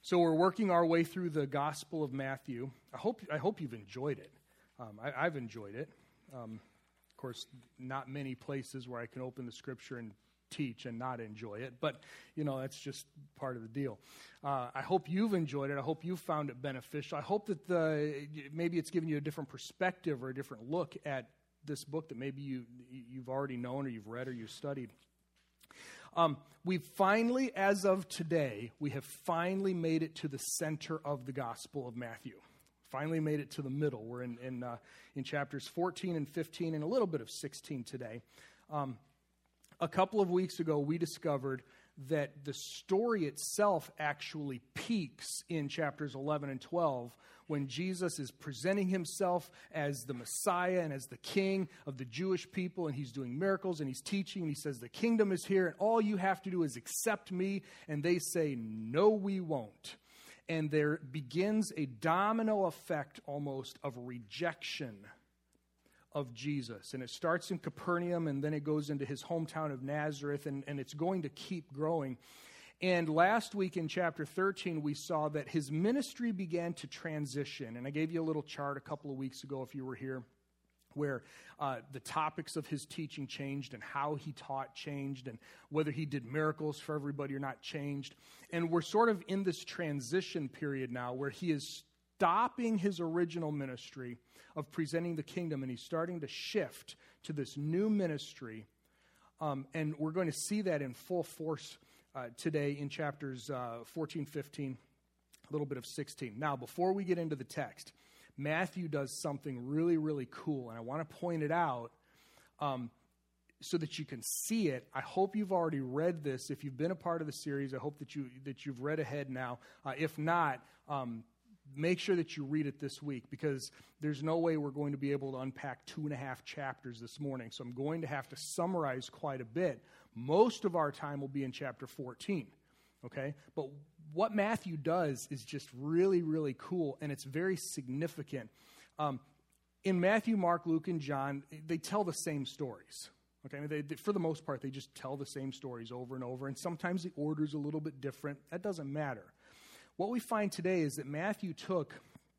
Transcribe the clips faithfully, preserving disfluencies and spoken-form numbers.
So we're working our way through the Gospel of Matthew. I hope I hope you've enjoyed it. Um, I, I've enjoyed it. Um, of course, not many places where I can open the Scripture and teach and not enjoy it, but you know that's just part of the deal. Uh, I hope you've enjoyed it. I hope you've found it beneficial. I hope that the maybe it's given you a different perspective or a different look at this book that maybe you you've already known or you've read or you've studied. Um, we've finally, as of today, we have finally made it to the center of the Gospel of Matthew. Finally made it to the middle. We're in in, uh, in chapters fourteen and fifteen and a little bit of sixteen today. Um, a couple of weeks ago, we discovered that the story itself actually peaks in chapters eleven and twelve when Jesus is presenting himself as the Messiah and as the King of the Jewish people, and he's doing miracles and he's teaching, and he says, the kingdom is here, and all you have to do is accept me, and they say, no, we won't. And there begins a domino effect almost of rejection of Jesus. And it starts in Capernaum, and then it goes into his hometown of Nazareth, and, and it's going to keep growing. And last week in chapter thirteen, we saw that his ministry began to transition. And I gave you a little chart a couple of weeks ago, if you were here, where uh, the topics of his teaching changed and how he taught changed and whether he did miracles for everybody or not changed. And we're sort of in this transition period now where he is stopping his original ministry of presenting the kingdom, and he's starting to shift to this new ministry. Um, and we're going to see that in full force uh, today in chapters uh, fourteen, fifteen, a little bit of sixteen. Now, before we get into the text, Matthew does something really, really cool, and I want to point it out um, so that you can see it. I hope you've already read this. If you've been a part of the series, I hope that, you, that you've read ahead now. Uh, if not, um, make sure that you read it this week, because there's no way we're going to be able to unpack two and a half chapters this morning. So I'm going to have to summarize quite a bit. Most of our time will be in chapter fourteen, okay? But what Matthew does is just really, really cool, and it's very significant. Um, in Matthew, Mark, Luke, and John, they tell the same stories. Okay, they, they, for the most part, they just tell the same stories over and over, and sometimes the order's a little bit different. That doesn't matter. What we find today is that Matthew took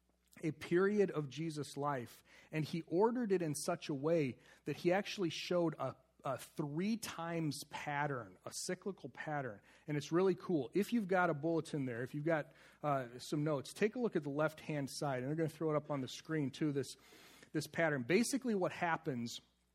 a period of Jesus' life and he ordered it in such a way that he actually showed a, a three times pattern, a cyclical pattern. And it's really cool. If you've got a bulletin there, if you've got uh, some notes, take a look at the left-hand side. And they're going to throw it up on the screen too, this, this pattern. Basically what happens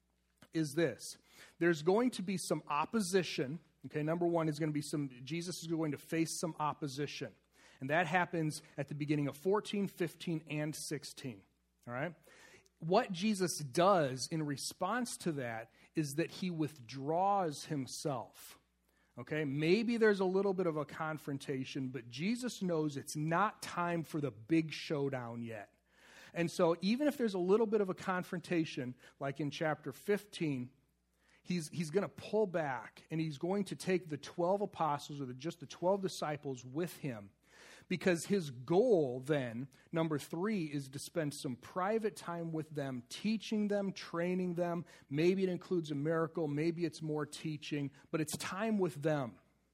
is this. There's going to be some opposition. Okay, number one is going to be some, Jesus is going to face some opposition. And that happens at the beginning of fourteen, fifteen, and sixteen. All right? What Jesus does in response to that is that he withdraws himself. Okay? Maybe there's a little bit of a confrontation, but Jesus knows it's not time for the big showdown yet. And so even if there's a little bit of a confrontation, like in chapter fifteen, he's, he's going to pull back, and he's going to take the twelve apostles, or the, just the twelve disciples with him. Because his goal then, number three, is to spend some private time with them, teaching them, training them. Maybe it includes a miracle, maybe it's more teaching, but it's time with them,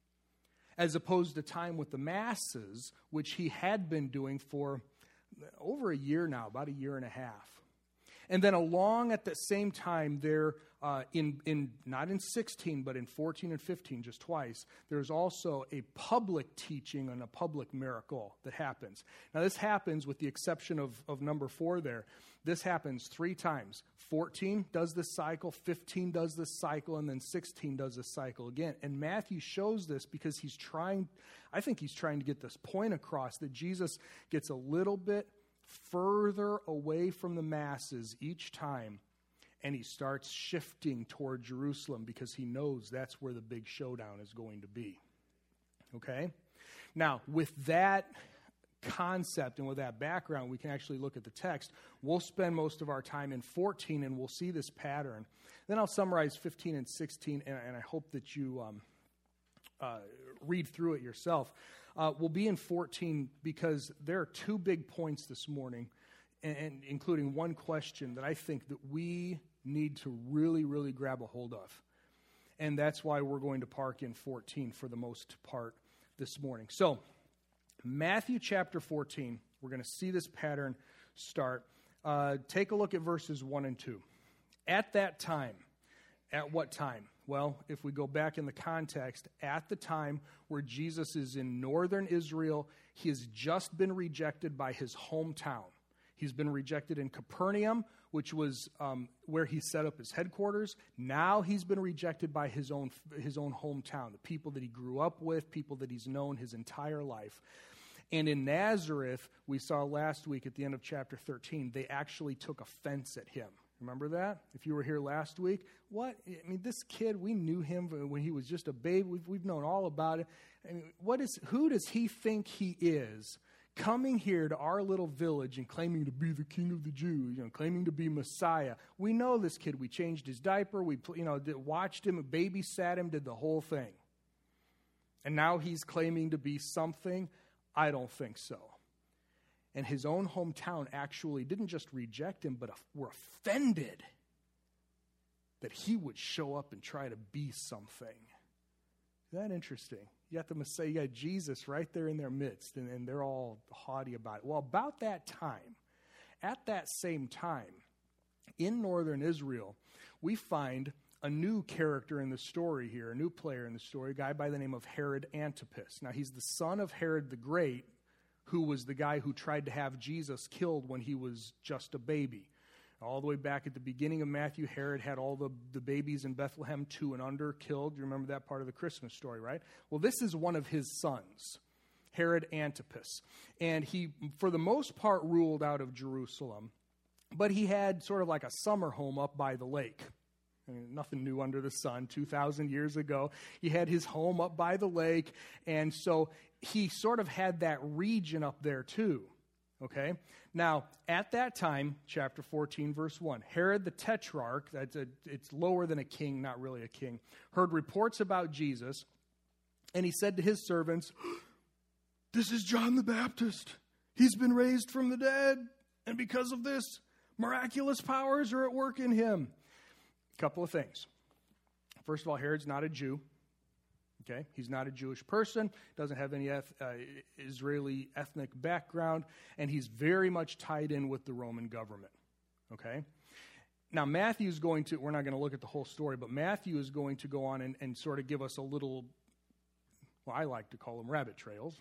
as opposed to time with the masses, which he had been doing for over a year now, about a year and a half. And then along at the same time, there, uh, in in not in sixteen, but in fourteen and fifteen, just twice, there's also a public teaching and a public miracle that happens. Now, this happens with the exception of, of number four there. This happens three times. fourteen does this cycle, fifteen does this cycle, and then sixteen does this cycle again. And Matthew shows this because he's trying, I think he's trying to get this point across, that Jesus gets a little bit further away from the masses each time, and he starts shifting toward Jerusalem because he knows that's where the big showdown is going to be. Okay? Now, with that concept and with that background, we can actually look at the text. We'll spend most of our time in fourteen, and we'll see this pattern. Then I'll summarize fifteen and sixteen, and, and I hope that you um, uh, read through it yourself. Uh, we'll be in fourteen because there are two big points this morning, and, and including one question that I think that we need to really, really grab a hold of. And that's why we're going to park in fourteen for the most part this morning. So, Matthew chapter fourteen, we're going to see this pattern start. Uh, take a look at verses one and two. At that time, at what time? Well, if we go back in the context, at the time where Jesus is in northern Israel, he has just been rejected by his hometown. He's been rejected in Capernaum, which was um, where he set up his headquarters. Now he's been rejected by his own his own hometown, the people that he grew up with, people that he's known his entire life. And in Nazareth, we saw last week at the end of chapter thirteen, they actually took offense at him. Remember that? If you were here last week, what? I mean, this kid, we knew him when he was just a baby. We've, we've known all about it. I mean, what is? Who does he think he is, coming here to our little village and claiming to be the king of the Jews, you know, claiming to be Messiah? We know this kid. We changed his diaper. We, you know, did, watched him, babysat him, did the whole thing. And now he's claiming to be something? I don't think so. And his own hometown actually didn't just reject him, but were offended that he would show up and try to be something. Isn't that interesting? You got the Messiah, you got Jesus right there in their midst, and, and they're all haughty about it. Well, about that time, at that same time, in northern Israel, we find a new character in the story here, a new player in the story, a guy by the name of Herod Antipas. Now, he's the son of Herod the Great, who was the guy who tried to have Jesus killed when he was just a baby. All the way back at the beginning of Matthew, Herod had all the, the babies in Bethlehem, two and under, killed. You remember that part of the Christmas story, right? Well, this is one of his sons, Herod Antipas. And he, for the most part, ruled out of Jerusalem. But he had sort of like a summer home up by the lake. I mean, nothing new under the sun. two thousand years ago, he had his home up by the lake. And so he sort of had that region up there too. Okay? Now, at that time, chapter fourteen, verse one, Herod the Tetrarch, that's a, it's lower than a king, not really a king, heard reports about Jesus, and he said to his servants, "This is John the Baptist. He's been raised from the dead, and because of this, miraculous powers are at work in him." A couple of things. First of all, Herod's not a Jew. Okay, he's not a Jewish person, doesn't have any eth- uh, Israeli ethnic background, and he's very much tied in with the Roman government. Okay, now Matthew's going to, we're not going to look at the whole story, but Matthew is going to go on and, and sort of give us a little, well, I like to call them rabbit trails,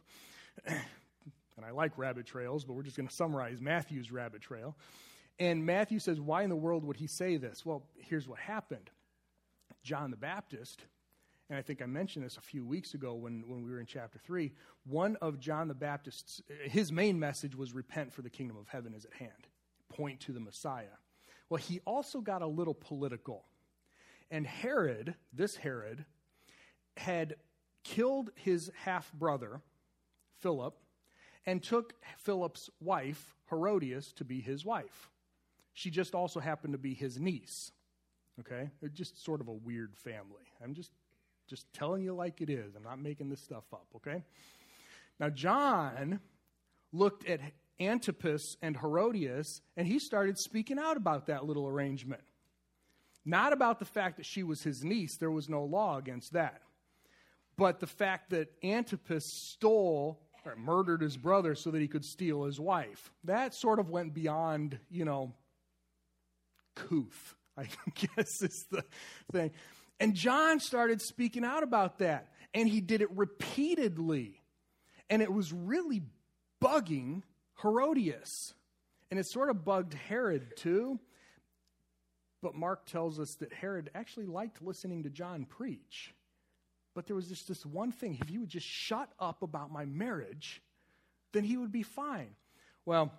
and I like rabbit trails, but we're just going to summarize Matthew's rabbit trail. And Matthew says, why in the world would he say this? Well, here's what happened. John the Baptist, and I think I mentioned this a few weeks ago when, when we were in chapter three, one of John the Baptist's, his main message was repent for the kingdom of heaven is at hand. Point to the Messiah. Well, he also got a little political. And Herod, this Herod, had killed his half-brother, Philip, and took Philip's wife, Herodias, to be his wife. She just also happened to be his niece. Okay? They're just sort of a weird family. I'm just Just telling you like it is. I'm not making this stuff up, okay? Now, John looked at Antipas and Herodias, and he started speaking out about that little arrangement. Not about the fact that she was his niece. There was no law against that. But the fact that Antipas stole or murdered his brother so that he could steal his wife. That sort of went beyond, you know, couth, I guess is the thing. And John started speaking out about that. And he did it repeatedly. And it was really bugging Herodias. And it sort of bugged Herod too. But Mark tells us that Herod actually liked listening to John preach. But there was just this one thing. If he would just shut up about my marriage, then he would be fine. Well,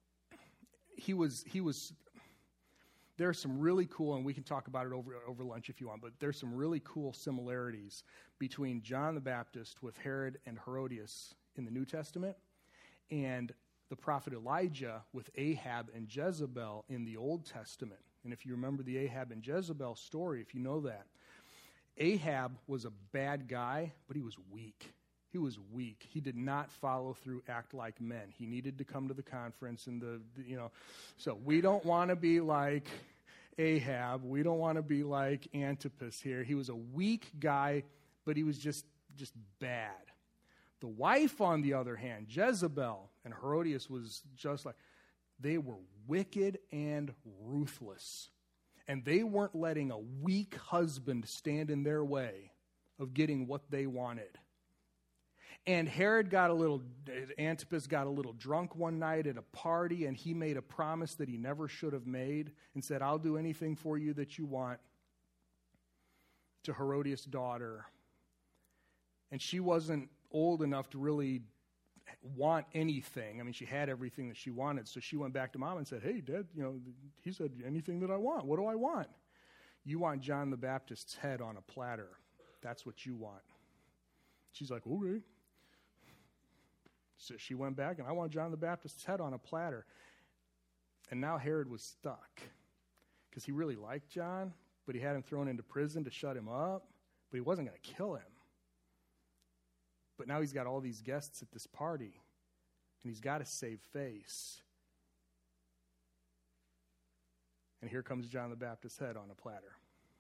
he was... he was There's some really cool, and we can talk about it over over lunch if you want, but there's some really cool similarities between John the Baptist with Herod and Herodias in the New Testament and the prophet Elijah with Ahab and Jezebel in the Old Testament. And if you remember the Ahab and Jezebel story, if you know that, Ahab was a bad guy, but he was weak. He was weak. He did not follow through, act like men. He needed to come to the conference and the, the you know. So we don't want to be like Ahab. We don't want to be like Antipas here. He was a weak guy, but he was just, just bad. The wife, on the other hand, Jezebel, and Herodias was just like, they were wicked and ruthless. And they weren't letting a weak husband stand in their way of getting what they wanted. And Herod got a little, Antipas got a little drunk one night at a party, and he made a promise that he never should have made and said, I'll do anything for you that you want, to Herodias' daughter. And she wasn't old enough to really want anything. I mean, she had everything that she wanted. So she went back to mom and said, hey, Dad, you know, he said, anything that I want. What do I want? You want John the Baptist's head on a platter. That's what you want. She's like, okay. So she went back, and I want John the Baptist's head on a platter. And now Herod was stuck because he really liked John, but he had him thrown into prison to shut him up, but he wasn't going to kill him. But now he's got all these guests at this party, and he's got to save face. And here comes John the Baptist's head on a platter.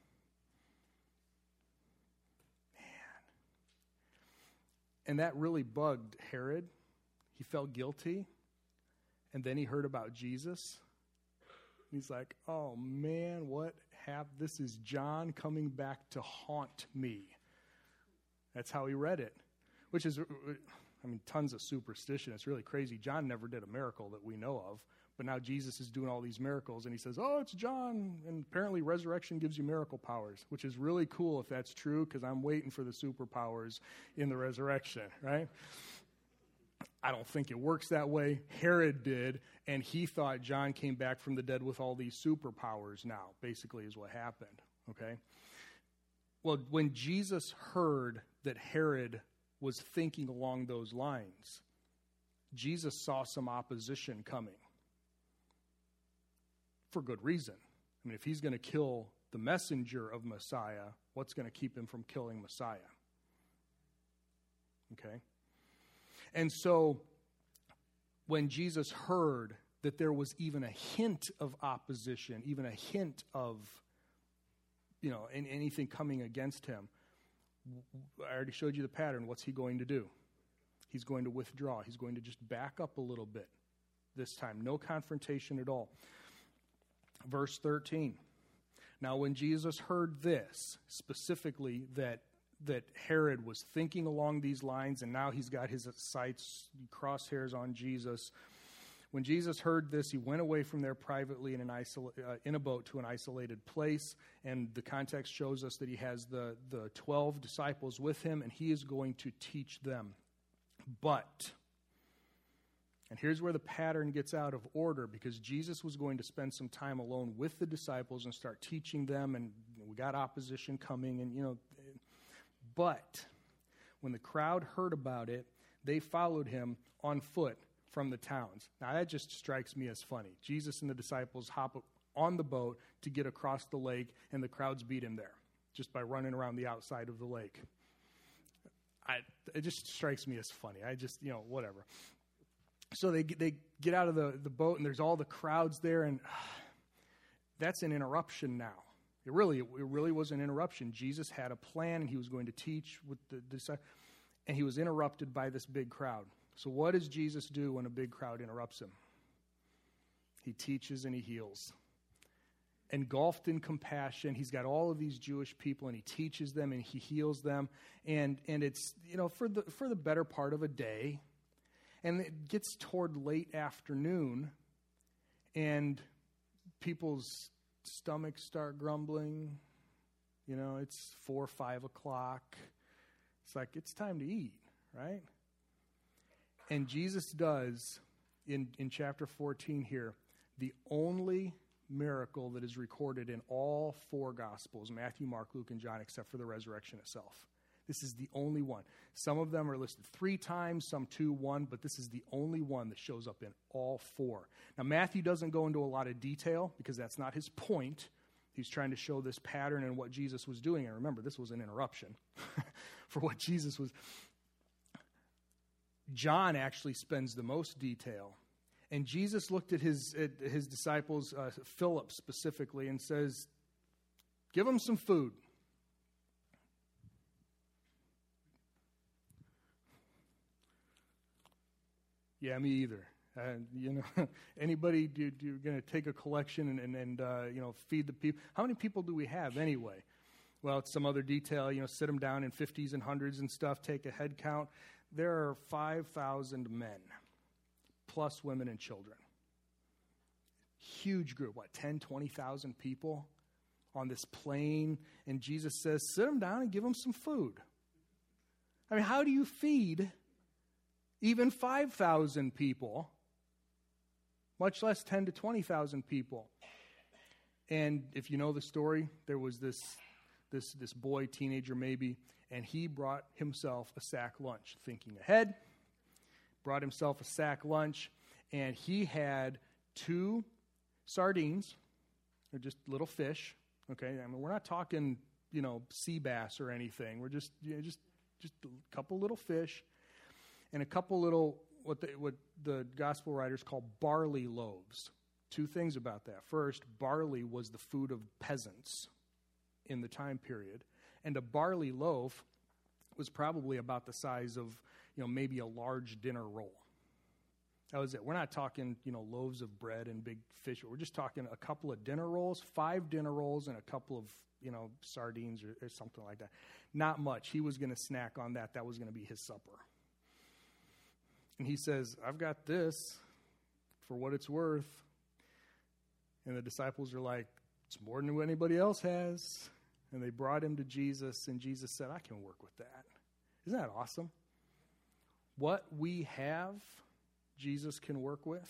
Man. And that really bugged Herod. He felt guilty. And then he heard about Jesus. He's like, oh man, what happened? This is John coming back to haunt me. That's how he read it. Which is, I mean, tons of superstition. It's really crazy. John never did a miracle that we know of. But now Jesus is doing all these miracles, and he says, oh, it's John. And apparently resurrection gives you miracle powers, which is really cool if that's true, because I'm waiting for the superpowers in the resurrection, right? I don't think it works that way. Herod did, and he thought John came back from the dead with all these superpowers now, basically is what happened, okay? Well, when Jesus heard that Herod was thinking along those lines, Jesus saw some opposition coming. For good reason. I mean, if he's going to kill the messenger of Messiah, what's going to keep him from killing Messiah? Okay? And so, when Jesus heard that there was even a hint of opposition, even a hint of, you know, anything coming against him, I already showed you the pattern. What's he going to do? He's going to withdraw. He's going to just back up a little bit this time. No confrontation at all. Verse thirteen. Now, when Jesus heard this, specifically that that Herod was thinking along these lines, and now he's got his sights, crosshairs on Jesus. When Jesus heard this, he went away from there privately in an isol- uh, in a boat to an isolated place, and the context shows us that he has the, the twelve disciples with him, and he is going to teach them. But, and here's where the pattern gets out of order, because Jesus was going to spend some time alone with the disciples and start teaching them, and we got opposition coming, and you know, but when the crowd heard about it, they followed him on foot from the towns. Now that just strikes me as funny. Jesus and the disciples hop on the boat to get across the lake, and the crowds beat him there just by running around the outside of the lake. I, it just strikes me as funny. I just, you know, whatever. So they they get out of the, the boat, and there's all the crowds there, and uh, that's an interruption now. It really, it really was an interruption. Jesus had a plan, and he was going to teach with the disciples, and he was interrupted by this big crowd. So what does Jesus do when a big crowd interrupts him? He teaches and he heals. Engulfed in compassion, he's got all of these Jewish people, and he teaches them and he heals them. And and it's, you know, for the for the better part of a day. And it gets toward late afternoon, and people's stomachs start grumbling. You know, it's four or five o'clock. It's like, it's time to eat, right? And Jesus does, in, in chapter fourteen here, the only miracle that is recorded in all four Gospels, Matthew, Mark, Luke, and John, except for the resurrection itself. This is the only one. Some of them are listed three times, some two, one, but this is the only one that shows up in all four. Now, Matthew doesn't go into a lot of detail because that's not his point. He's trying to show this pattern and what Jesus was doing. And remember, this was an interruption for what Jesus was. John actually spends the most detail. And Jesus looked at his, at his disciples, uh, Philip specifically, and says, give him some food. Yeah, me either. Uh, you know, anybody do, do, you're going to take a collection and, and, and uh, you know, feed the people. How many people do we have anyway? Well, it's some other detail, you know, sit them down in fifties and hundreds and stuff, take a head count. There are five thousand men, plus women and children. Huge group, what, ten, twenty thousand people on this plain. And Jesus says, sit them down and give them some food. I mean, how do you feed even five thousand people, much less ten to twenty thousand people? And if you know the story, there was this this this boy, teenager maybe, and he brought himself a sack lunch, thinking ahead, brought himself a sack lunch, and he had two sardines, or just little fish, okay? I mean, we're not talking, you know, sea bass or anything. We're just, you know, just, just a couple little fish, and a couple little, what the, what the gospel writers call barley loaves. Two things about that. First, barley was the food of peasants in the time period, and a barley loaf was probably about the size of, you know, maybe a large dinner roll. That was it. We're not talking, you know, loaves of bread and big fish. We're just talking a couple of dinner rolls, five dinner rolls, and a couple of, you know, sardines or, or something like that. Not much. He was going to snack on that. That was going to be his supper. And he says, I've got this for what it's worth. And the disciples are like, it's more than what anybody else has. And they brought him to Jesus, and Jesus said, I can work with that. Isn't that awesome? What we have, Jesus can work with.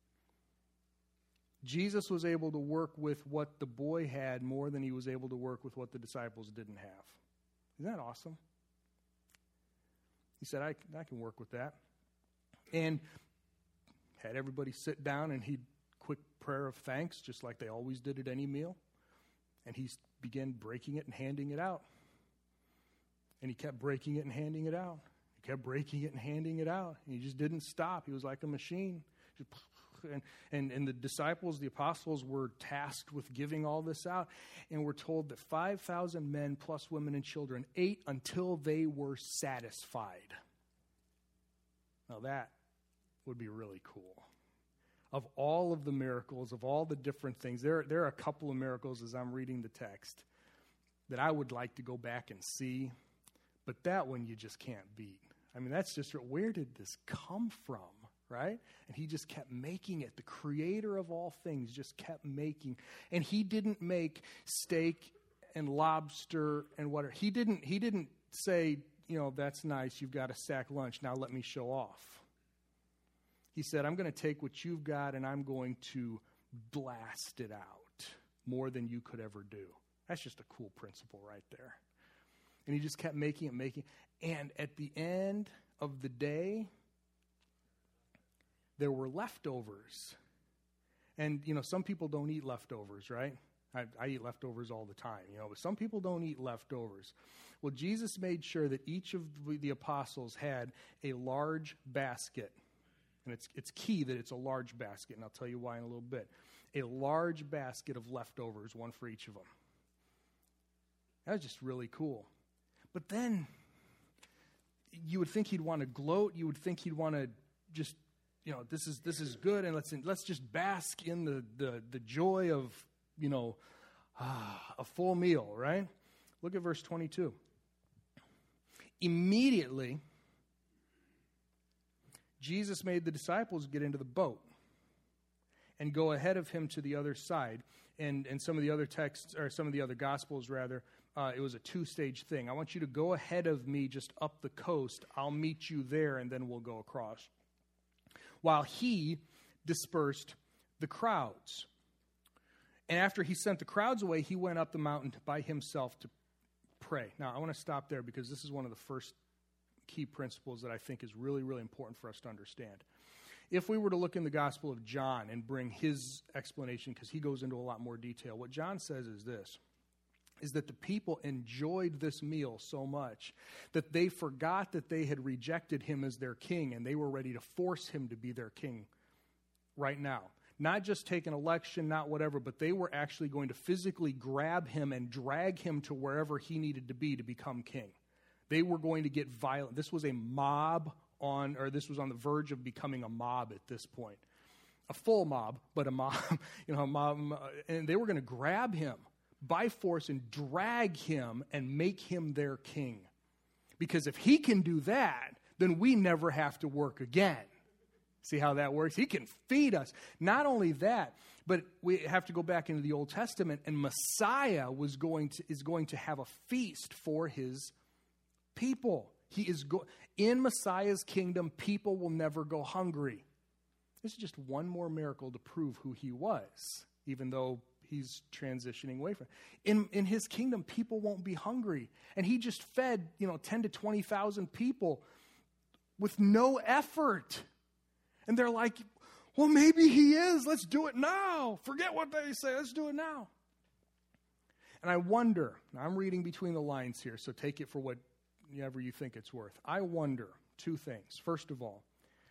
Jesus was able to work with what the boy had more than he was able to work with what the disciples didn't have. Isn't that awesome? He said, I, I can work with that. And had everybody sit down, and he'd quick prayer of thanks, just like they always did at any meal. And he began breaking it and handing it out. And he kept breaking it and handing it out. He kept breaking it and handing it out. And he just didn't stop. He was like a machine. And, and, and the disciples, the apostles, were tasked with giving all this out. And we're told that five thousand men plus women and children ate until they were satisfied. Now that would be really cool. Of all of the miracles, of all the different things, there, there are a couple of miracles as I'm reading the text that I would like to go back and see, but that one you just can't beat. I mean, that's just, where did this come from, right? And he just kept making it. The creator of all things just kept making. And he didn't make steak and lobster and whatever. He didn't, he didn't say, you know, that's nice, you've got a sack lunch, now let me show off. He said, I'm going to take what you've got and I'm going to blast it out more than you could ever do. That's just a cool principle right there. And he just kept making it, making it. And at the end of the day, there were leftovers. And, you know, some people don't eat leftovers, right? I, I eat leftovers all the time, you know, but some people don't eat leftovers. Well, Jesus made sure that each of the apostles had a large basket. And it's it's key that it's a large basket, and I'll tell you why in a little bit. A large basket of leftovers, one for each of them. That was just really cool. But then you would think he'd want to gloat. You would think he'd want to just, you know, this is this is good, and let's let's just bask in the the, the joy of, you know, ah, a full meal, right? Look at verse twenty-two. Immediately, Jesus made the disciples get into the boat and go ahead of him to the other side. And, and some of the other texts, or some of the other gospels rather, uh, it was a two-stage thing. I want you to go ahead of me just up the coast. I'll meet you there, and then we'll go across. While he dispersed the crowds. And after he sent the crowds away, he went up the mountain by himself to pray. Now, I want to stop there because this is one of the first key principles that I think is really, really important for us to understand. If we were to look in the Gospel of John and bring his explanation, because he goes into a lot more detail, what John says is this, is that the people enjoyed this meal so much that they forgot that they had rejected him as their king, and they were ready to force him to be their king right now. Not just take an election, not whatever, but they were actually going to physically grab him and drag him to wherever he needed to be to become king. They were going to get violent. This was a mob on, or this was on the verge of becoming a mob at this point. A full mob, but a mob, you know, a mob, and they were going to grab him by force and drag him and make him their king. Because if he can do that, then we never have to work again. See how that works? He can feed us. Not only that, but we have to go back into the Old Testament, and Messiah was going to is going to have a feast for his people. He is go- in Messiah's kingdom, people will never go hungry. This is just one more miracle to prove who he was, even though he's transitioning away from it. In in his kingdom, people won't be hungry. And he just fed, you know, ten to twenty thousand people with no effort. And they're like, well, maybe he is. Let's do it now. Forget what they say. Let's do it now. And I wonder, I'm reading between the lines here, so take it for whatever you think it's worth. I wonder two things. First of all,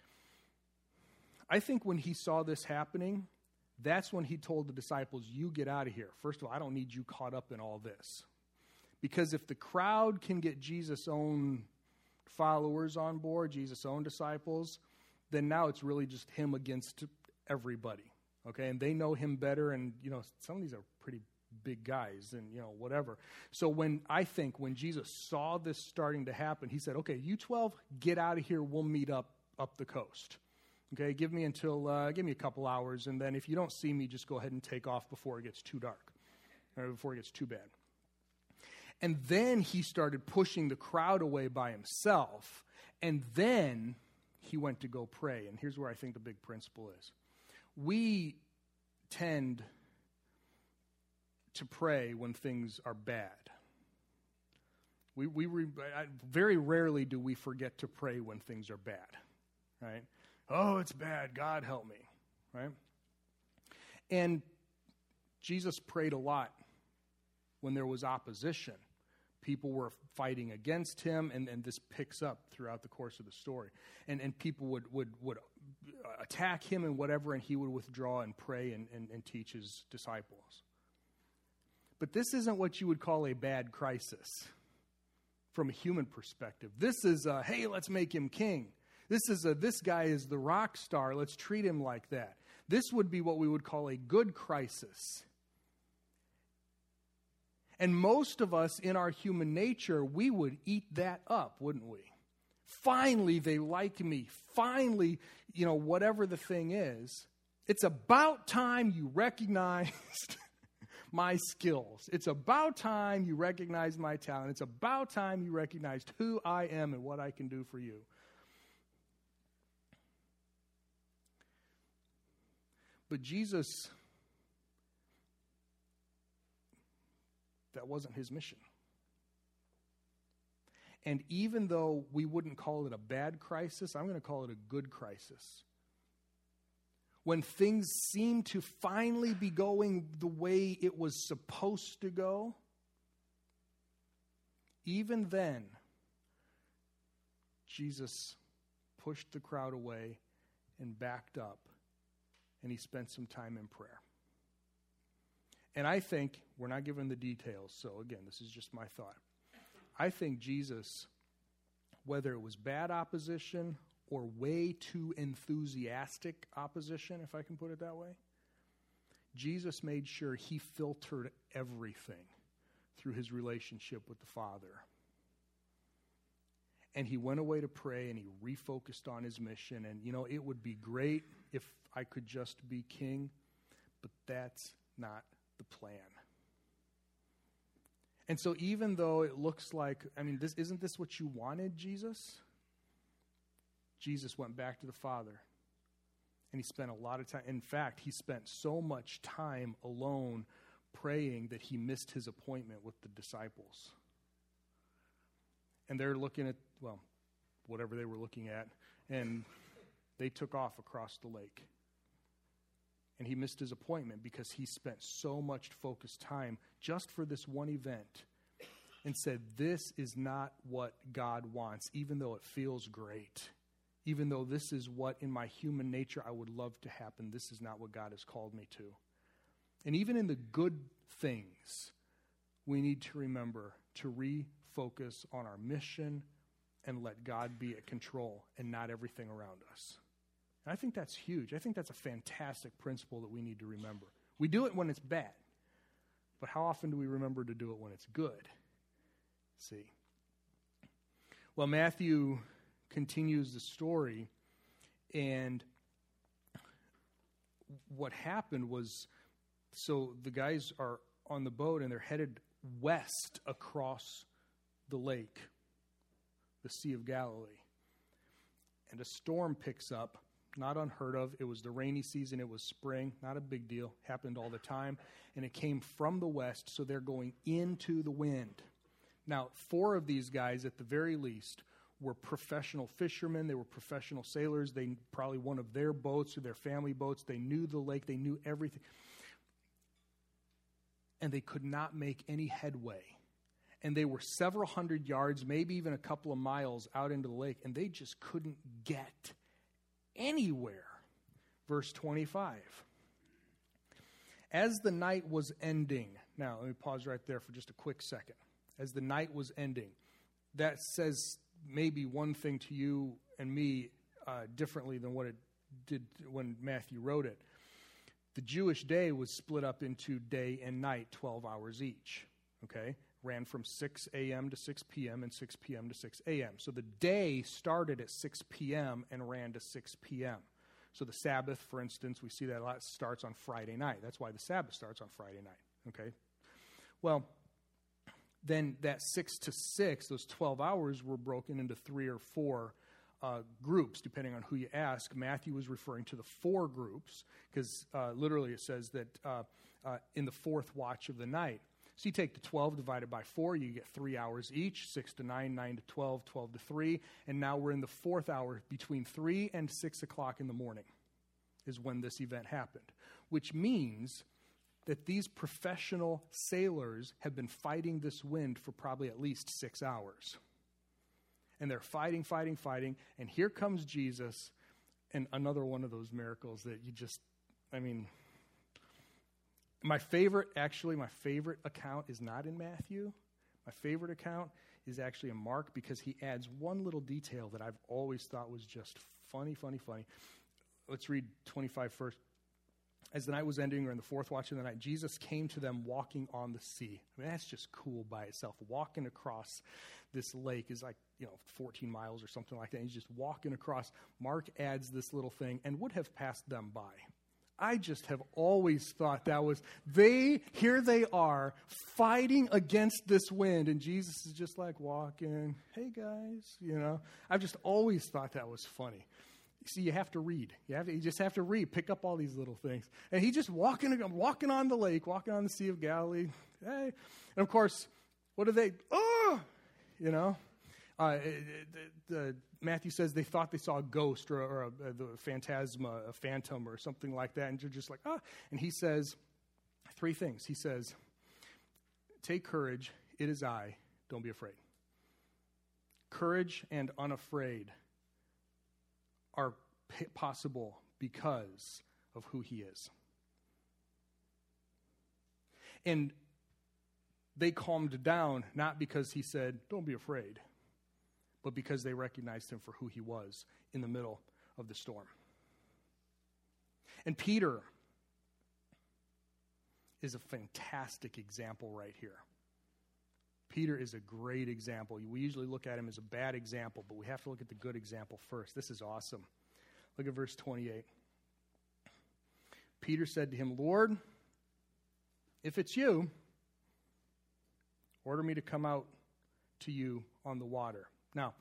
I think when he saw this happening, that's when he told the disciples, you get out of here. First of all, I don't need you caught up in all this. Because if the crowd can get Jesus' own followers on board, Jesus' own disciples, then now it's really just him against everybody, okay? And they know him better, and, you know, some of these are pretty big guys and, you know, whatever. So when, I think, when Jesus saw this starting to happen, he said, okay, you twelve, get out of here. We'll meet up up the coast, okay? Give me until, uh, give me a couple hours, and then if you don't see me, just go ahead and take off before it gets too dark, or before it gets too bad. And then he started pushing the crowd away by himself, and then he went to go pray. And here's where I think the big principle is. We tend to pray when things are bad. We, we re, I, very rarely do we forget to pray when things are bad, right? Oh, it's bad. God help me, right? And Jesus prayed a lot when there was opposition. People were fighting against him, and, and this picks up throughout the course of the story. And and people would, would, would attack him and whatever, and he would withdraw and pray and, and, and teach his disciples. But this isn't what you would call a bad crisis from a human perspective. This is a, hey, let's make him king. This is a, this guy is the rock star. Let's treat him like that. This would be what we would call a good crisis. And most of us in our human nature, we would eat that up, wouldn't we? Finally, they like me. Finally, you know, whatever the thing is, it's about time you recognized my skills. It's about time you recognized my talent. It's about time you recognized who I am and what I can do for you. But Jesus, that wasn't his mission. And even though we wouldn't call it a bad crisis, I'm going to call it a good crisis. When things seem to finally be going the way it was supposed to go, even then, Jesus pushed the crowd away and backed up, and he spent some time in prayer. And I think, we're not given the details, so again, this is just my thought. I think Jesus, whether it was bad opposition or way too enthusiastic opposition, if I can put it that way, Jesus made sure he filtered everything through his relationship with the Father. And he went away to pray, and he refocused on his mission. And, you know, it would be great if I could just be king, but that's not the plan. And so even though it looks like, I mean, this isn't this what you wanted, Jesus? Jesus went back to the Father, and he spent a lot of time. In fact, he spent so much time alone praying that he missed his appointment with the disciples. And they're looking at, well, whatever they were looking at, and they took off across the lake. And he missed his appointment because he spent so much focused time just for this one event and said, this is not what God wants, even though it feels great. Even though this is what in my human nature I would love to happen, this is not what God has called me to. And even in the good things, we need to remember to refocus on our mission and let God be at control and not everything around us. And I think that's huge. I think that's a fantastic principle that we need to remember. We do it when it's bad, but how often do we remember to do it when it's good? See. Well, Matthew continues the story, and what happened was, so the guys are on the boat and they're headed west across the lake, the Sea of Galilee. And a storm picks up, not unheard of. It was the rainy season, it was spring, not a big deal, happened all the time. And it came from the west, so they're going into the wind. Now, four of these guys, at the very least, were professional fishermen. They were professional sailors. They probably one of their boats or their family boats. They knew the lake. They knew everything. And they could not make any headway. And they were several hundred yards, maybe even a couple of miles out into the lake, and they just couldn't get anywhere. Verse twenty-five. As the night was ending, now let me pause right there for just a quick second. As the night was ending, that says maybe one thing to you and me uh, differently than what it did when Matthew wrote it. The Jewish day was split up into day and night, twelve hours each, okay? Ran from six a.m. to six p.m. and six p.m. to six a.m. So the day started at six p.m. and ran to six p.m. So the Sabbath, for instance, we see that a lot, starts on Friday night. That's why the Sabbath starts on Friday night, okay? Well, then that six to six, those twelve hours were broken into three or four uh, groups, depending on who you ask. Matthew was referring to the four groups, because uh, literally it says that uh, uh, in the fourth watch of the night. So you take the twelve divided by four, you get three hours each, six to nine, nine to twelve, twelve to three, and now we're in the fourth hour between three and six o'clock in the morning is when this event happened, which means that these professional sailors have been fighting this wind for probably at least six hours. And they're fighting, fighting, fighting, and here comes Jesus, and another one of those miracles that you just, I mean, my favorite, actually, my favorite account is not in Matthew. My favorite account is actually in Mark, because he adds one little detail that I've always thought was just funny, funny, funny. Let's read twenty-five first. As the night was ending, or in the fourth watch of the night, Jesus came to them walking on the sea. I mean, that's just cool by itself. Walking across this lake is like, you know, fourteen miles or something like that. He's just walking across. Mark adds this little thing, and would have passed them by. I just have always thought that was, they, here they are, fighting against this wind, and Jesus is just like walking, hey guys, you know. I've just always thought that was funny. See, you have to read. You have to, you just have to read, pick up all these little things. And he's just walking, walking on the lake, walking on the Sea of Galilee. Hey. And of course, what do they, oh, you know. Uh, the, the, Matthew says they thought they saw a ghost or, or a, a, the phantasma, a phantom or something like that. And they're just like, ah. And he says three things. He says, take courage. It is I. Don't be afraid. Courage and unafraid are p- possible because of who he is. And they calmed down, not because he said, don't be afraid, but because they recognized him for who he was in the middle of the storm. And Peter is a fantastic example right here. Peter is a great example. We usually look at him as a bad example, but we have to look at the good example first. This is awesome. Look at verse twenty-eight. Peter said to him, Lord, if it's you, order me to come out to you on the water. Now,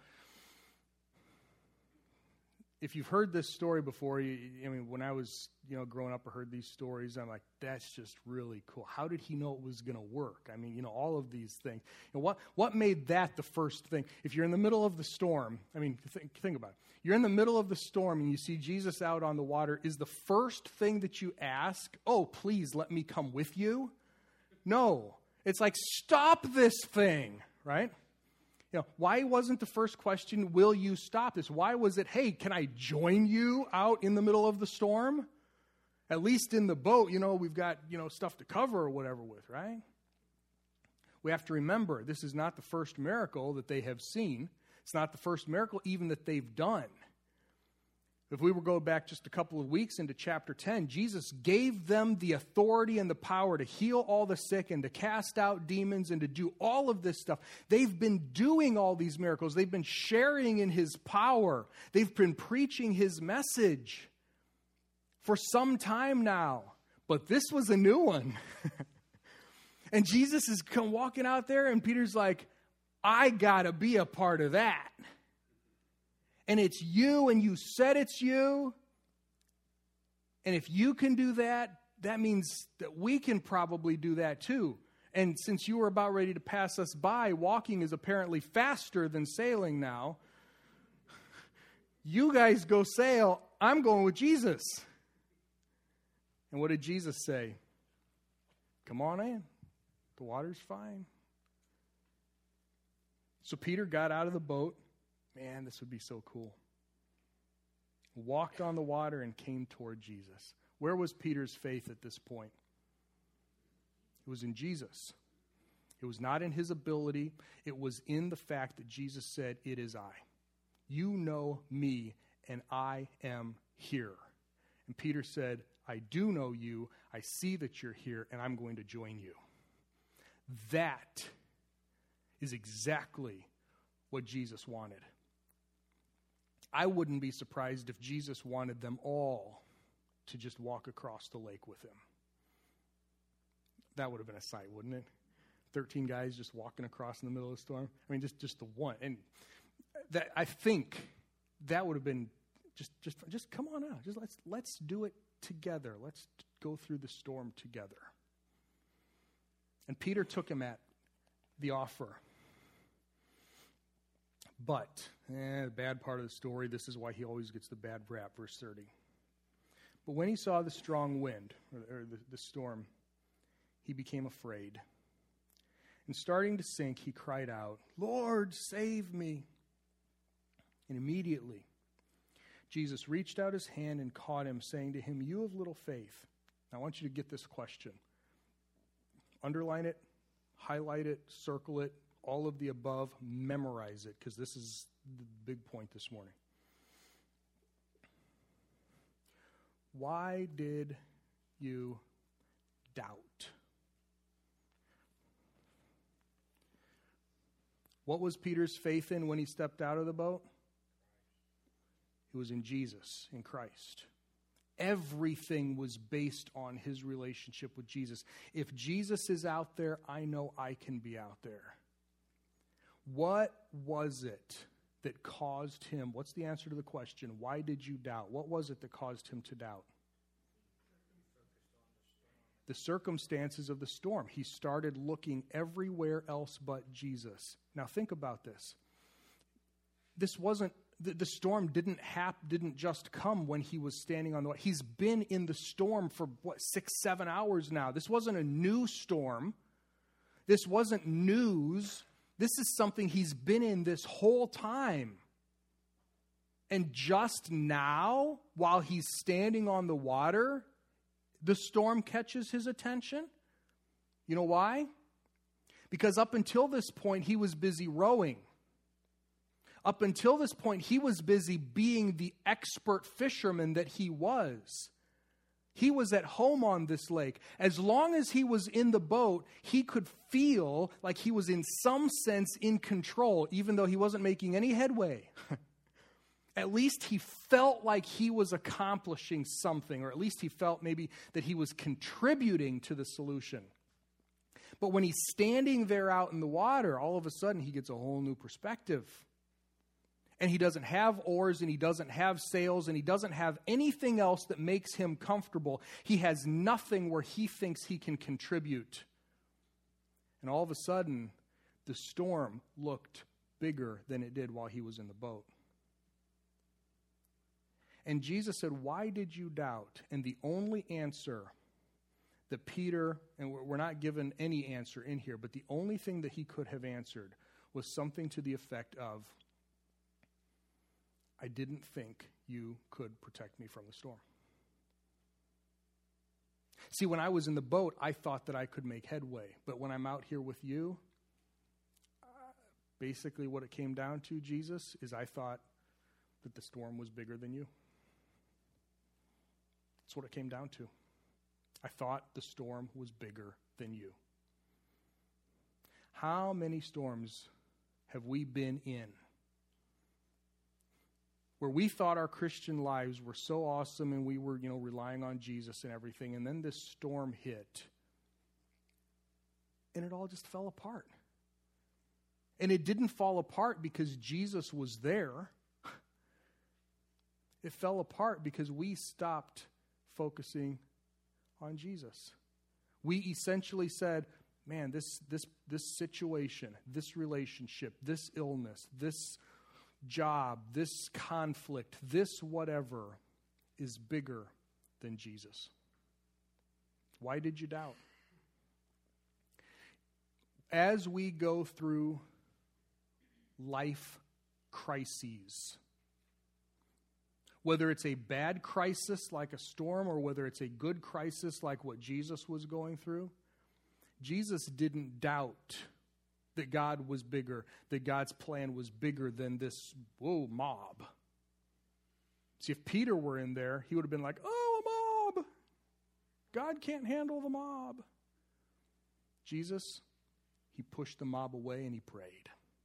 if you've heard this story before, you, I mean, when I was, you know, growing up, I heard these stories. I'm like, that's just really cool. How did he know it was going to work? I mean, you know, all of these things. You know, what what made that the first thing? If you're in the middle of the storm, I mean, think, think about it. You're in the middle of the storm and you see Jesus out on the water. Is the first thing that you ask, oh, please let me come with you? No. It's like, stop this thing, right? You know, why wasn't the first question, will you stop this? Why was it, hey, can I join you out in the middle of the storm? At least in the boat, you know, we've got, you know, stuff to cover or whatever with, right? We have to remember, this is not the first miracle that they have seen. It's not the first miracle even that they've done. If we were to go back just a couple of weeks into chapter ten, Jesus gave them the authority and the power to heal all the sick and to cast out demons and to do all of this stuff. They've been doing all these miracles. They've been sharing in his power. They've been preaching his message for some time now. But this was a new one. And Jesus is come walking out there and Peter's like, I got to be a part of that. And it's you, and you said it's you. And if you can do that, that means that we can probably do that too. And since you were about ready to pass us by, walking is apparently faster than sailing now. You guys go sail. I'm going with Jesus. And what did Jesus say? Come on in. The water's fine. So Peter got out of the boat. Man, this would be so cool. Walked on the water and came toward Jesus. Where was Peter's faith at this point? It was in Jesus. It was not in his ability. It was in the fact that Jesus said, it is I. You know me, and I am here. And Peter said, I do know you. I see that you're here, and I'm going to join you. That is exactly what Jesus wanted. I wouldn't be surprised if Jesus wanted them all to just walk across the lake with him. That would have been a sight, wouldn't it? Thirteen guys just walking across in the middle of the storm. I mean, just, just the one. And that I think that would have been just just just come on out. Just let's let's do it together. Let's go through the storm together. And Peter took him at the offer. But, eh, the bad part of the story, this is why he always gets the bad rap, verse thirty. But when he saw the strong wind, or, or the, the storm, he became afraid. And starting to sink, he cried out, Lord, save me. And immediately, Jesus reached out his hand and caught him, saying to him, you of little faith. Now, I want you to get this question. Underline it, highlight it, circle it, all of the above, memorize it, because this is the big point this morning. Why did you doubt? What was Peter's faith in when he stepped out of the boat? It was in Jesus, in Christ. Everything was based on his relationship with Jesus. If Jesus is out there, I know I can be out there. What was it that caused him? What's the answer to the question? Why did you doubt? What was it that caused him to doubt? The circumstances of the storm. He started looking everywhere else but Jesus. Now think about this. This wasn't, the, the storm didn't hap, didn't just come when he was standing on the water. He's been in the storm for, what, six, seven hours now. This wasn't a new storm. This wasn't news. This is something he's been in this whole time. And just now, while he's standing on the water, the storm catches his attention. You know why? Because up until this point, he was busy rowing. Up until this point, he was busy being the expert fisherman that he was. He was at home on this lake. As long as he was in the boat, he could feel like he was in some sense in control, even though he wasn't making any headway. At least he felt like he was accomplishing something, or at least he felt maybe that he was contributing to the solution. But when he's standing there out in the water, all of a sudden he gets a whole new perspective. And he doesn't have oars, and he doesn't have sails, and he doesn't have anything else that makes him comfortable. He has nothing where he thinks he can contribute. And all of a sudden, the storm looked bigger than it did while he was in the boat. And Jesus said, why did you doubt? And the only answer that Peter, and we're not given any answer in here, but the only thing that he could have answered was something to the effect of, I didn't think you could protect me from the storm. See, when I was in the boat, I thought that I could make headway. But when I'm out here with you, basically what it came down to, Jesus, is I thought that the storm was bigger than you. That's what it came down to. I thought the storm was bigger than you. How many storms have we been in where we thought our Christian lives were so awesome and we were, you know, relying on Jesus and everything, and then this storm hit and it all just fell apart. And it didn't fall apart because Jesus was there. It fell apart because we stopped focusing on Jesus. We essentially said, man, this this this situation, this relationship, this illness, this job, this conflict, this whatever is bigger than Jesus. Why did you doubt? As we go through life crises, whether it's a bad crisis like a storm or whether it's a good crisis like what Jesus was going through, Jesus didn't doubt that God was bigger, that God's plan was bigger than this, whoa, mob. See, if Peter were in there, he would have been like, oh, a mob. God can't handle the mob. Jesus, he pushed the mob away and he prayed.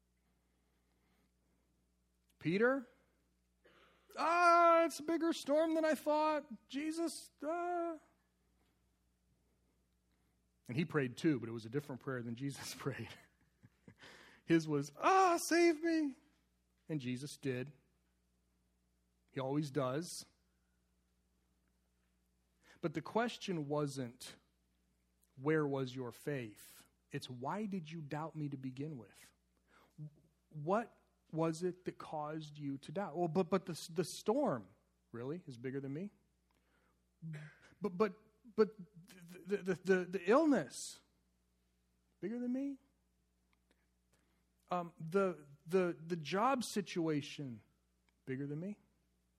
Peter, ah, it's a bigger storm than I thought. Jesus, ah. And he prayed too, but it was a different prayer than Jesus prayed. His was, ah, save me. And Jesus did. He always does. But the question wasn't, where was your faith? It's, why did you doubt me to begin with? What was it that caused you to doubt? Well, but but the the storm really is bigger than me. But but but the the the, the illness bigger than me. Um, the the the job situation bigger than me.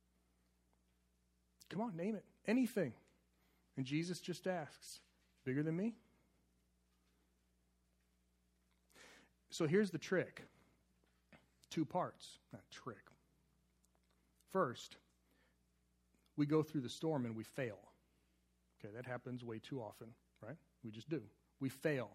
Come on, name it. Anything. And Jesus just asks, bigger than me? So here's the trick. Two parts, not trick. First, we go through the storm and we fail. Okay, that happens way too often, right? We just do. We fail.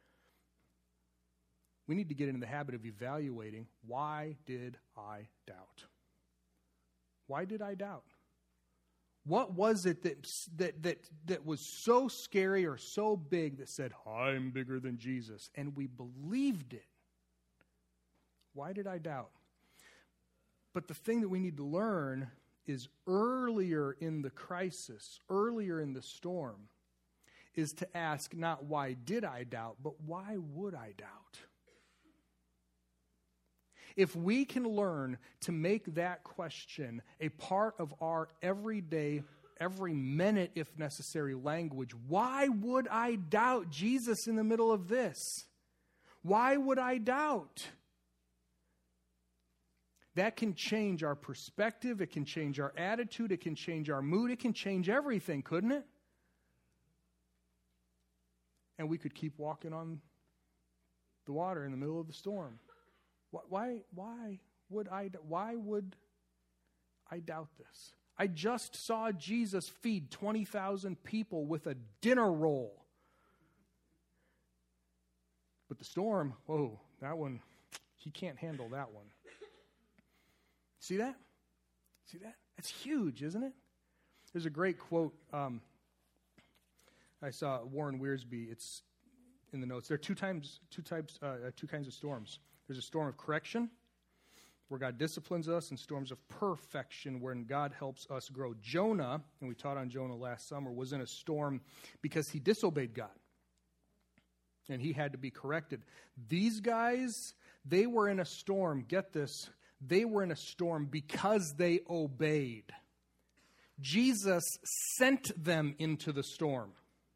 We need to get into the habit of evaluating, why did I doubt? Why did I doubt? What was it that that that that was so scary or so big that said, I'm bigger than Jesus? And we believed it. Why did I doubt? But the thing that we need to learn is earlier in the crisis, earlier in the storm, is to ask not why did I doubt, but why would I doubt? If we can learn to make that question a part of our everyday, every minute, if necessary, language, why would I doubt Jesus in the middle of this? Why would I doubt? That can change our perspective, it can change our attitude, it can change our mood, it can change everything, couldn't it? And we could keep walking on the water in the middle of the storm. Why, why would I, why would I doubt this? I just saw Jesus feed twenty thousand people with a dinner roll. But the storm, whoa, that one, he can't handle that one. See that? See that? That's huge, isn't it? There's a great quote. Um, I saw Warren Wiersbe. It's in the notes. There are two times, two types, uh, two kinds of storms. There's a storm of correction, where God disciplines us, and storms of perfection, wherein God helps us grow. Jonah, and we taught on Jonah last summer, was in a storm because he disobeyed God, and he had to be corrected. These guys, they were in a storm. Get this. They were in a storm because they obeyed. Jesus sent them into the storm.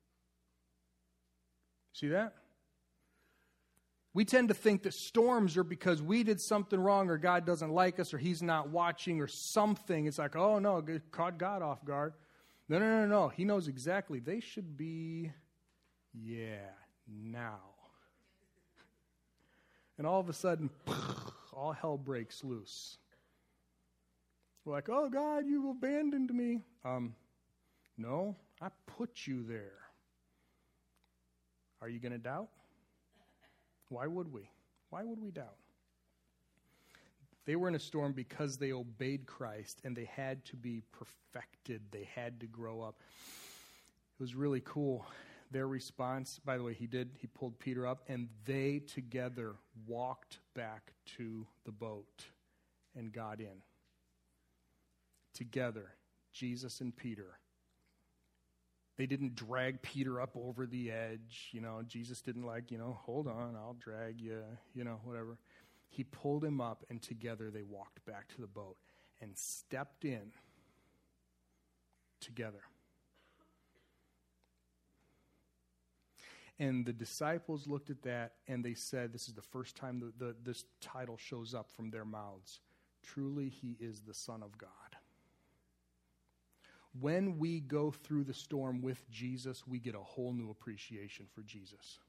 See that? We tend to think that storms are because we did something wrong or God doesn't like us or he's not watching or something. It's like, oh no, it caught God off guard. No, no, no, no. He knows exactly. They should be, yeah, now. And all of a sudden, all hell breaks loose. We're like, oh, God, you abandoned me. Um, no, I put you there. Are you going to doubt? Why would we? Why would we doubt? They were in a storm because they obeyed Christ, and they had to be perfected. They had to grow up. It was really cool. Their response, by the way, he did, he pulled Peter up, and they together walked back to the boat and got in. Together, Jesus and Peter. They didn't drag Peter up over the edge. You know, Jesus didn't like, you know, hold on, I'll drag you, you know, whatever. He pulled him up, and together they walked back to the boat and stepped in together. And the disciples looked at that, and they said, this is the first time the, the, this title shows up from their mouths. Truly, he is the Son of God. When we go through the storm with Jesus, we get a whole new appreciation for Jesus.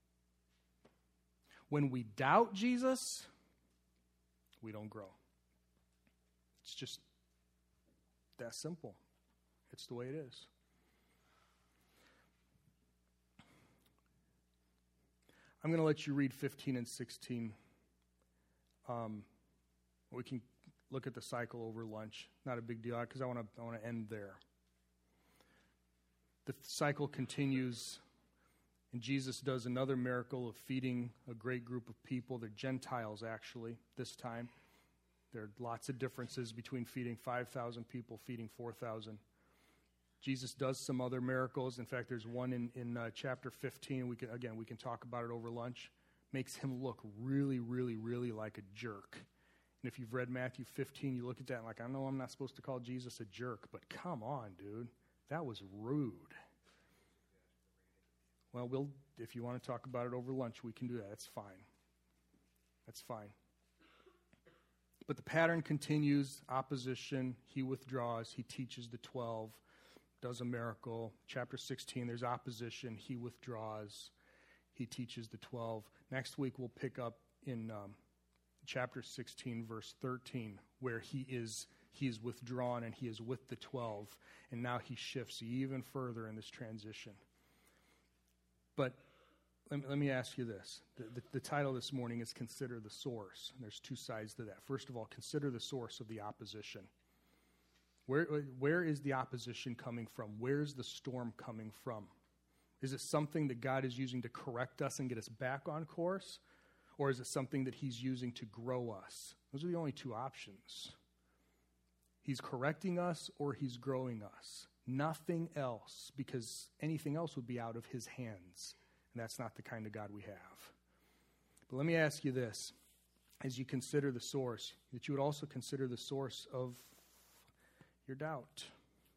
When we doubt Jesus, we don't grow. It's just that simple. It's the way it is. I'm going to let you read fifteen and sixteen. Um, we can look at the cycle over lunch. Not a big deal, because I want to I want to end there. The cycle continues, and Jesus does another miracle of feeding a great group of people. They're Gentiles, actually, this time. There are lots of differences between feeding five thousand people, feeding four thousand. Jesus does some other miracles. In fact, there's one in, in uh, chapter fifteen. We can Again, we can talk about it over lunch. Makes him look really, really, really like a jerk. And if you've read Matthew fifteen, you look at that and like, I know I'm not supposed to call Jesus a jerk, but come on, dude. That was rude. Well, we'll if you want to talk about it over lunch, we can do that. That's fine. That's fine. But the pattern continues. Opposition. He withdraws. He teaches the twelve. Does a miracle. Chapter sixteen, there's opposition. He withdraws. He teaches the twelve. Next week, we'll pick up in um, chapter sixteen, verse thirteen, where he is he is withdrawn and he is with the twelve. And now he shifts even further in this transition. But let me, let me ask you this. The, the, the title this morning is Consider the Source. And there's two sides to that. First of all, consider the source of the opposition. Where, where is the opposition coming from? Where's the storm coming from? Is it something that God is using to correct us and get us back on course? Or is it something that he's using to grow us? Those are the only two options. He's correcting us or he's growing us. Nothing else, because anything else would be out of his hands. And that's not the kind of God we have. But let me ask you this. As you consider the source, that you would also consider the source of your doubt.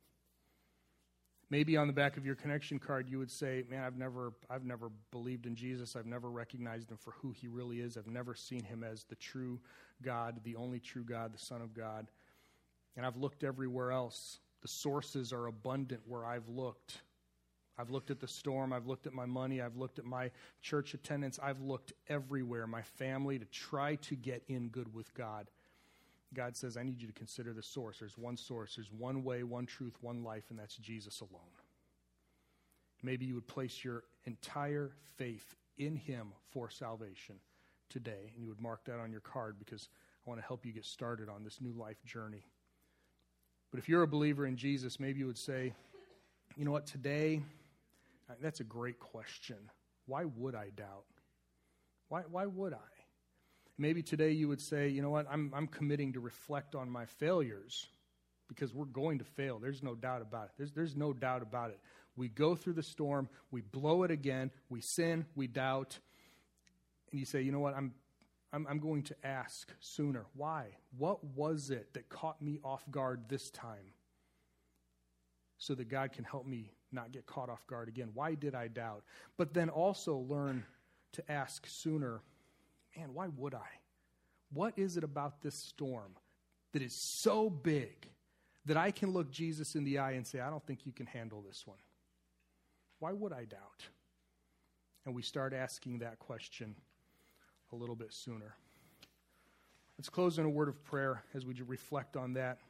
Maybe on the back of your connection card you would say, man, I've never I've never believed in Jesus. I've never recognized him for who he really is. I've never seen him as the true God, the only true God, the Son of God. And I've looked everywhere else. The sources are abundant where I've looked. I've looked at the storm. I've looked at my money. I've looked at my church attendance. I've looked everywhere, my family, to try to get in good with God. God says, I need you to consider the source. There's one source. There's one way, one truth, one life, and that's Jesus alone. Maybe you would place your entire faith in him for salvation today, and you would mark that on your card because I want to help you get started on this new life journey. But if you're a believer in Jesus, maybe you would say, you know what, today, that's a great question. Why would I doubt? Why, why would I? Maybe today you would say, you know what, I'm, I'm committing to reflect on my failures because we're going to fail. There's no doubt about it. There's, there's no doubt about it. We go through the storm, we blow it again, we sin, we doubt, and you say, you know what, I'm, I'm, I'm going to ask sooner. Why? What was it that caught me off guard this time so that God can help me not get caught off guard again? Why did I doubt? But then also learn to ask sooner, man, why would I? What is it about this storm that is so big that I can look Jesus in the eye and say, I don't think you can handle this one? Why would I doubt? And we start asking that question a little bit sooner. Let's close in a word of prayer as we reflect on that.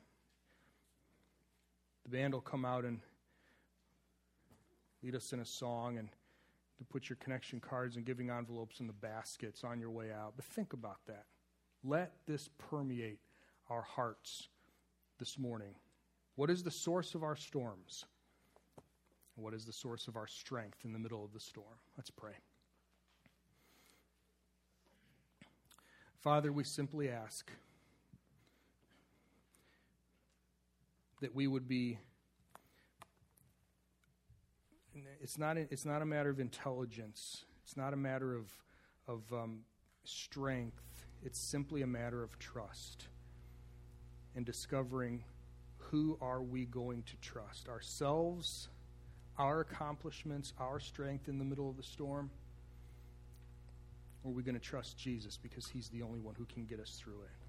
The band will come out and lead us in a song, and to put your connection cards and giving envelopes in the baskets on your way out. But think about that. Let this permeate our hearts this morning. What is the source of our storms? What is the source of our strength in the middle of the storm? Let's pray. Father, we simply ask that we would be, it's not a, it's not a matter of intelligence. It's not a matter of, of um, strength. It's simply a matter of trust and discovering who are we going to trust, ourselves, our accomplishments, our strength in the middle of the storm, or are we going to trust Jesus because he's the only one who can get us through it?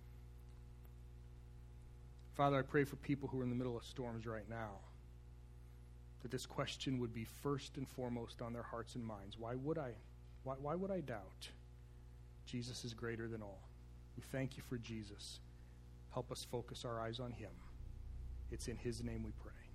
Father, I pray for people who are in the middle of storms right now, that this question would be first and foremost on their hearts and minds. Why would I, why, why would I doubt? Jesus is greater than all. We thank you for Jesus. Help us focus our eyes on him. It's in his name we pray.